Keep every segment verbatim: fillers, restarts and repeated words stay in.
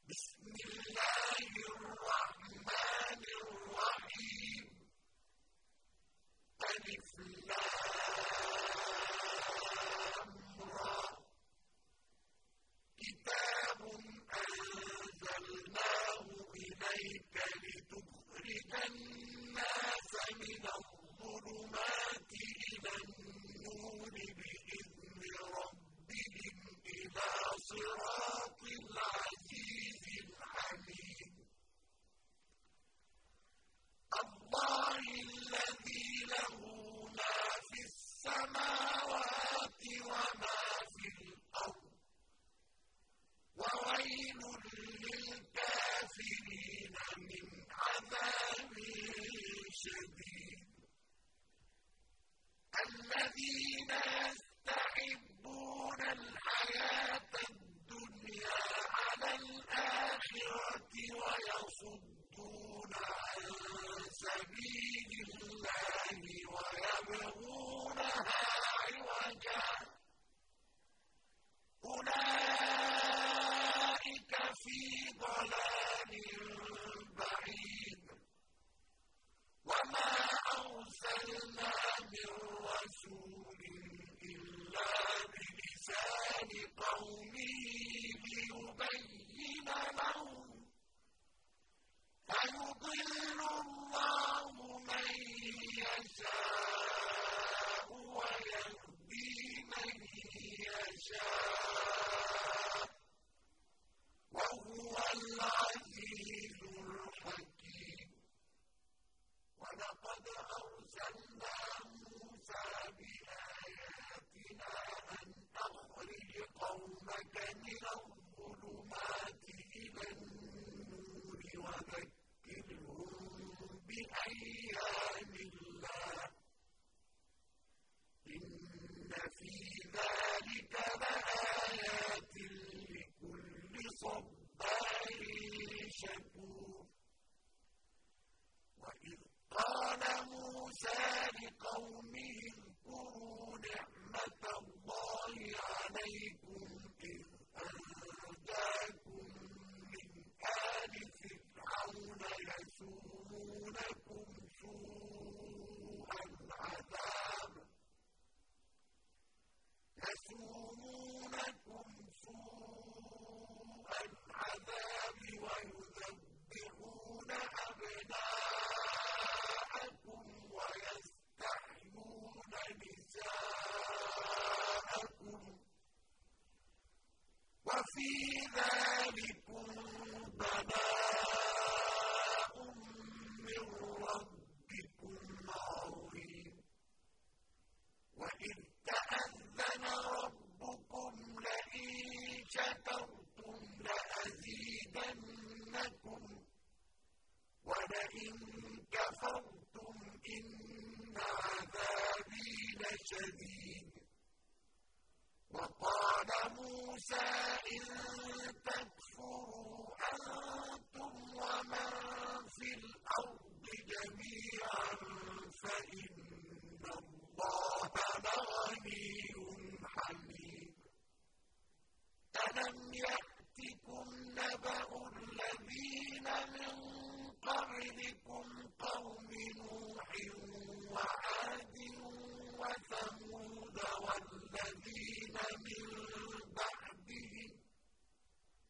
بسم الله الرحمن الرحيم ألف لام را كتاب أنزلناه إليك لتخرج الناس من الظلمات إلى النور بإذن ربهم إلى صراط العزيز الحميد الله الذي له ما في السماوات وما في الأرض وويل للكافرين من عذاب شديد الذين يستحبون الحياة الدنيا على الآخرة ويصدون عن سبيل الله ويبغونها عوجا أولئك في ضلال بعيد وما أرسلنا من رسول إلا بلسان قومه ليبين لهم فيضل الله من يشاء ويهدي من يشاء وهو العزيز الحكيم ولقد أرسلنا موسى بآياتنا أن أخرج قومك من الظلمات إلى النور وذكرهم بأيام الله إن في ذلك لآيات لكل صبار شكور وإذ قال موسى لقومه اذكروا نعمة الله عليكم إذ أنجاكم من آل فرعون يسومونكم سوء العذاب يسومونكم سوء العذاب ويذبحون أبناءكم ويستحيون نساءكم وفي ذلكم بلاء من ربكم عظيم وإذ تأذن ربكم لئن شكرتم لأزيدنكم ولئن كفرتم إن عذابي لشديد وقال موسى إن تكفروا أنتم ومن في الأرض جميعا فإن الله لغني حميد ألم يأتكم نبأ الذين من قبلكم قوم نوح وعاد وثمود والذين من بعدهم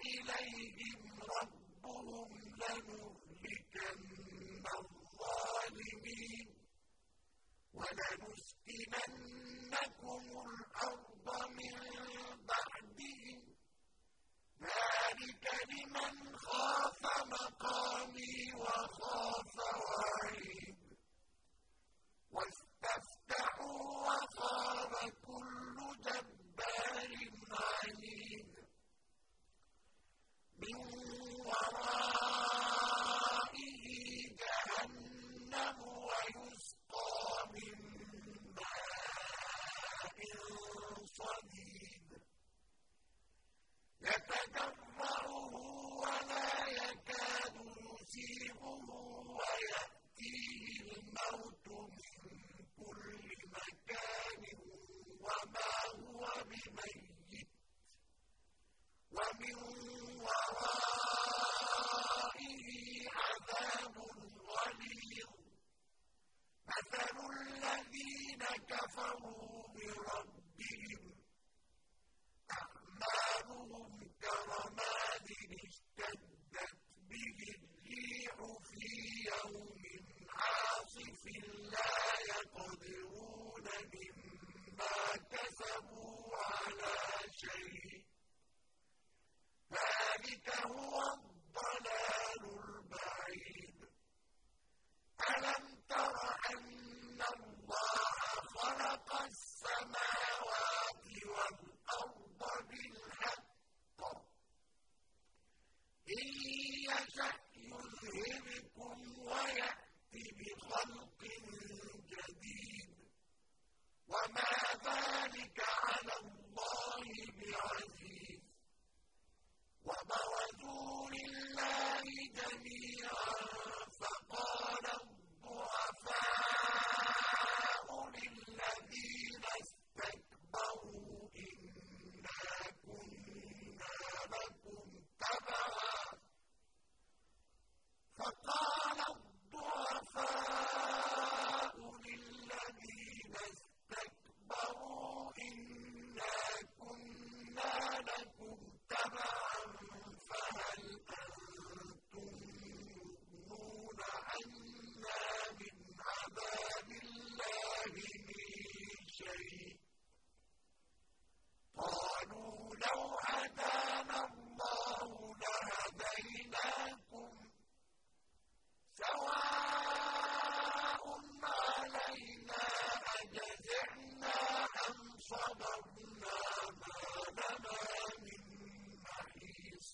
إليهم ربهم لنهلكن الظالمين ولنسكننكم الأرض من بعدهم ذلك لمن خاف مقامي وخاف وعيد واستفتحوا وخاب كل جبار عنيد من ورائه جهنم ويسقى من ماء صديد يتجرعه ولا يكاد يسيغه ويأتيه الموت من كل مكان وما هو بميت ومن ورائه عذاب غليظ مثل الذين كفروا بربهم أعمالهم كرماد اشتدت به الريح في يوم عاصف لا يقدرون مما كسبوا على شيء ذلك هو الضلال البعيد ألم تر أن الله خلق السماوات والأرض بالحق إن يشأ يذهبكم ويأتي بخلق جديد وما ذلك على الله بعزيز وبرزوا لله جميعا فقال الضعفاء للذين استكبروا إنا كنا لكم تبعا فقال الضعفاء للذين استكبروا إنا كنا لكم تبعا فهل أنتم مغنون عنا من عذاب الله من شيء قالوا لو هدانا الله لهديناكم سواء علينا أجزعنا أم صبرنا ما لنا من محيص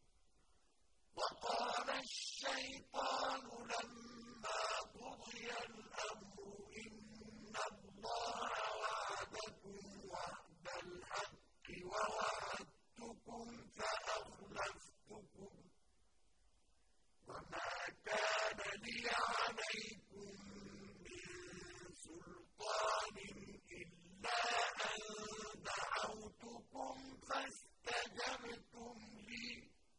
وقال الشيطان لما قضي الأمر إن الله وعدكم وعد الحق ووعدتكم فأخلفتكم وما كان لي عليكم من سلطان إلا أن دعوتكم فاستجبتم لي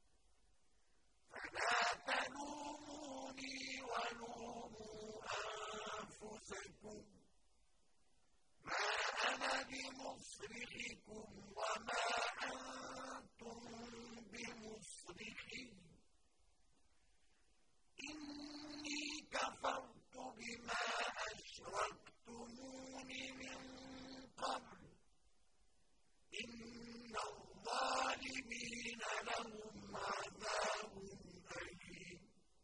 فلا تلوموني ولوموا أنفسكم ما أنا بمصرخكم وما أنتم بمصرخي إني كفرت بما أشركتمون من قبل إن الظالمين لهم عذاب أليم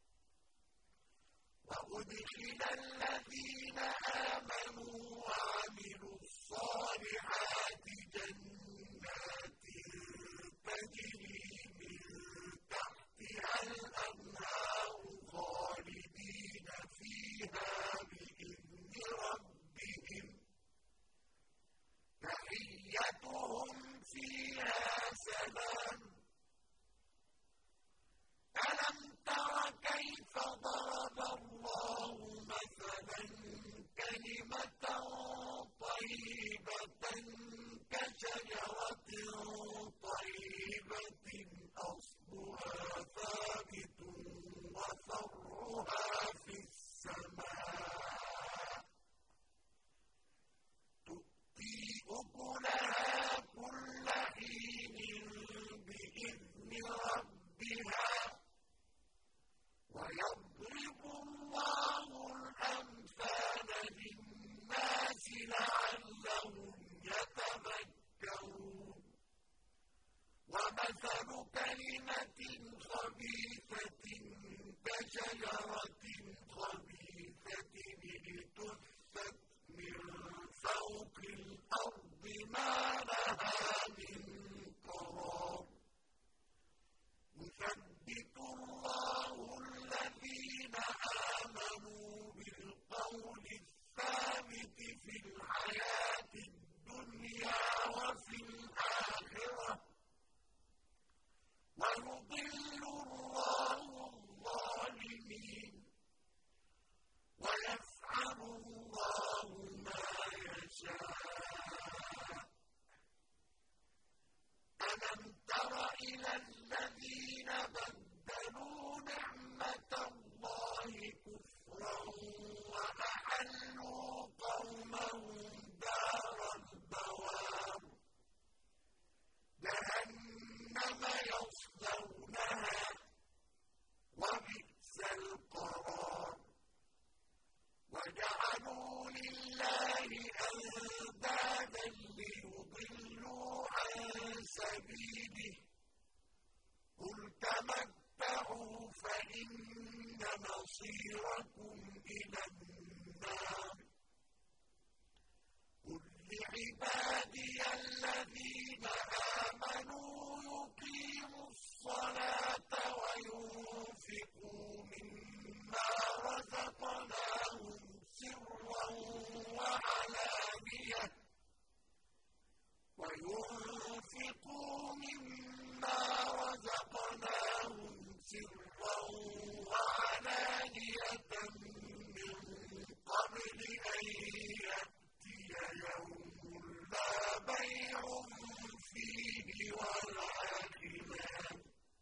وأدخل الذين آمنوا وعملوا الصالحات جنات تجري من تحتها الأنهار خالدين فيها بإذن ربهم تحيتهم فيها سلام ألم تر كيف ضرب الله مثلا كلمة طيبة جنة خبيثة كشجرة خبيثة اجتثت من فوق الأرض ما لها من قرار يثبت الله الذين آمنوا بالقول الثابت في الحياة الدنيا وفي الآخرة ويضل الله الظالمين ويفعل الله ما يشاء. ألم تر إلى الذين بدلوا نعمة الله كفرا وأحلوا قومهم دار البوار جهنم يصلونها وبئس القرار وجعلوا لله أندادا ليضلوا عن سبيله قل تمتعوا فإن مصيركم إلى النار قل لعبادي الذين آمنوا يقيموا الصلاة وينفقوا مما رزقناهم سرا وعلانية وينفقوا مما رزقناهم سرا وعلانية من قبل أن يأتي يوم لا بيع فيه ولا خلال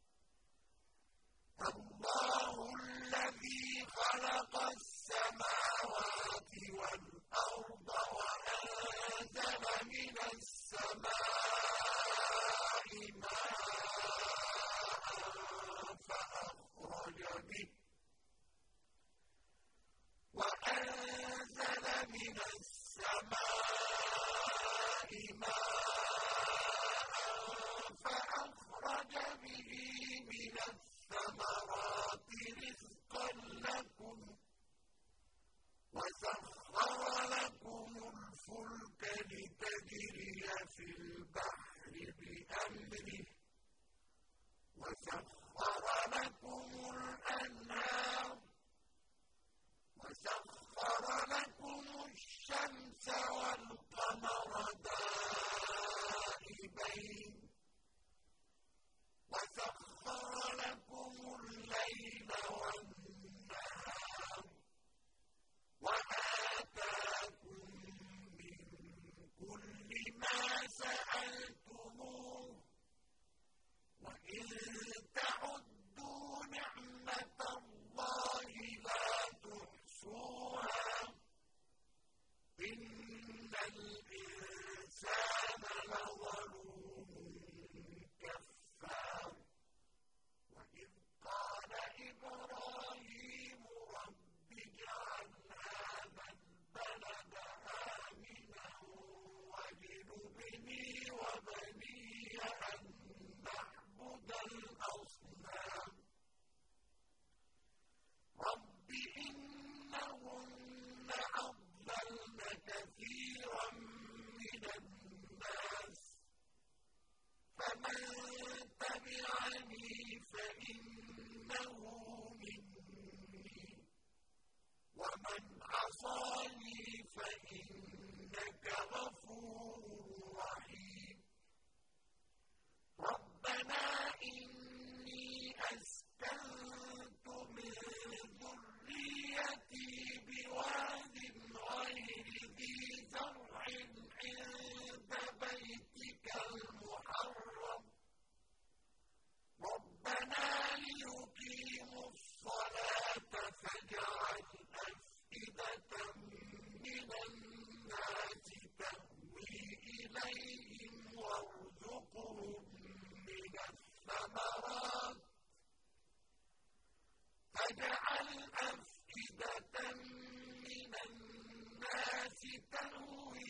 الله الذي خلق السماوات والأرض وأنزل من السماء ماء فأخرج به وأنزل من السماء ماء فأخرج به من الثمرات رزقا لكم وسخر لكم الفلك لتجري في البحر بأمره وسخر لكم الأنهار وسخر لكم الشمس والقمر دائبين وسخر لكم الليل والنهار وآتاكم من كل ما سألتموه وإن تعدوا نعمة الله لا تحصوها إن الإنسان لظلوم كفار وإذ قال إبراهيم رب اجعل هذا البلد آمنا واجنبني وبني أن نعبد الأصنام رب إنهن أضللن كثيرا من الناس فمن تبعني فإنه مني ومن عصاني فإنك غفور رحيم ربنا إني أسكنت من ذريتي بواد غير ذي زرع عند بيتك المحرم ربنا ليقيموا الصلاة فاجعل أفئدة من الناس تهوي إليهم وارزقهم من الثمرات فاجعل أفئدة من الناس تهوي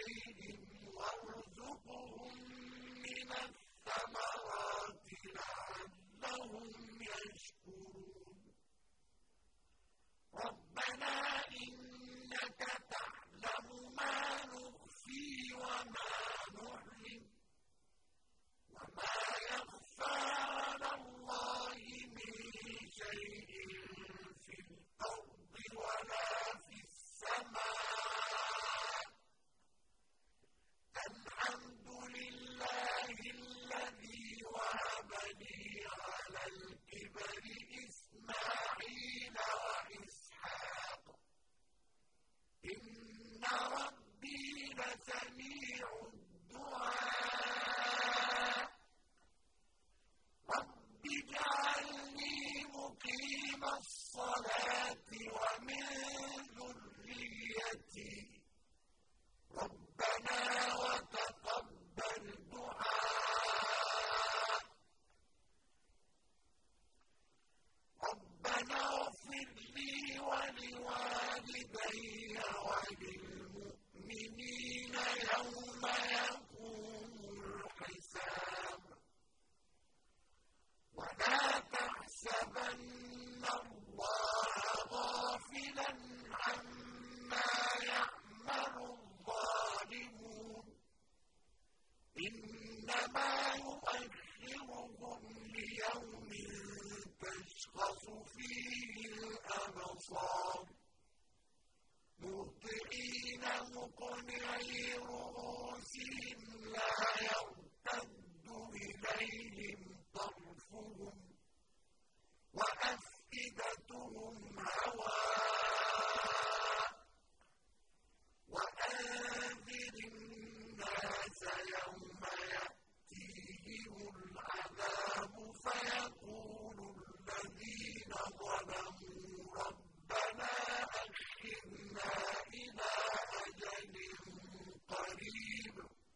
إليهم وارزقهم من الثمرات لعلهم يشكرون ربنا إنك تعلم ما نخفي وما نعلن وما يخفى على الله من شيء في الأرض ولا في السماء الحمد لله الذي وهب لي على الكبر إسماعيل وإسحاق إن ربي لسميع الدعاء رب اجعلني مقيم الصلاة ومن ذريتي ربنا وتقبل دعاء ربنا اغفر لي ولوالدي وللمؤمنين يوم يقوم الحساب ولا تحسبن الله غافلا عما يعمل الظالمون إنما يؤخرهم ليوم تشخص فيه الأبصار مهطعين مقنعي رؤوسهم لا يرتد إليهم طرفهم وأفئدتهم هواء وأنذر الناس يوم يأتيهم العذاب فيقول الذين ظلموا ربنا أخرنا إلى أجل قريب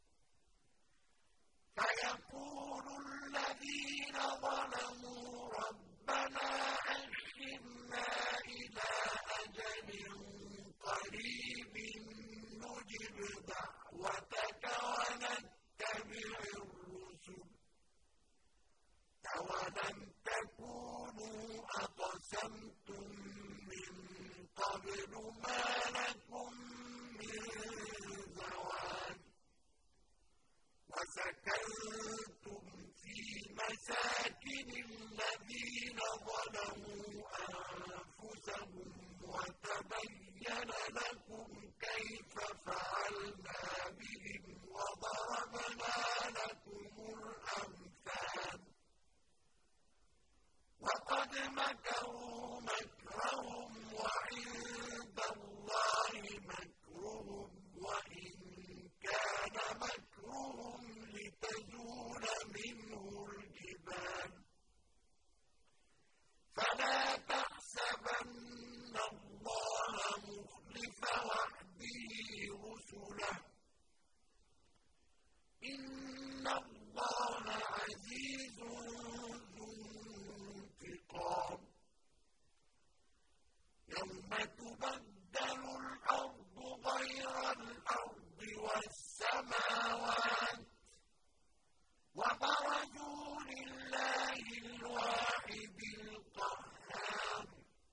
فيقول الذين ظلموا ربنا أخرنا إلى أجل قريب نجب دعوتك ونتبع الرسل أولم تكونوا أقسمتم من قبل ما لكم من زوال وسكنتم في مساكن الذين ظلموا أنفسهم وتبين لكم كيف فعلنا بهم وضربنا لكم الأمثال وقد مكروا مكرهم وعند الله مكرهم وإن كان مكرهم لتزول منه الجبال فلا تحسبن الله مخلف وعده رسله إن الله عزيز ذو انتقام يوم تبدل الأرض غير الأرض والسماوات وبرزوا لله الواحد القهار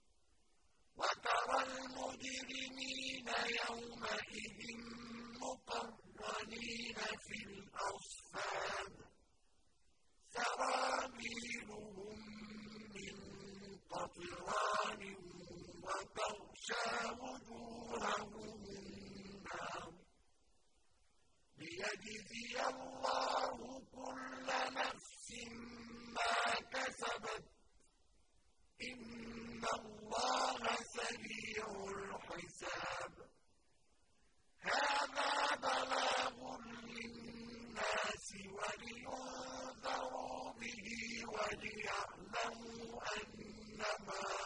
وترى المجرمين يومئذ مقرنين في الأصفاد سرابيلهم من قطران وتغشى وجوههم النار ليجزي الله كل نفس ما كسبت إن الله سريع الحساب هذا بلاغ للناس ولينذروا به وليعلموا أنما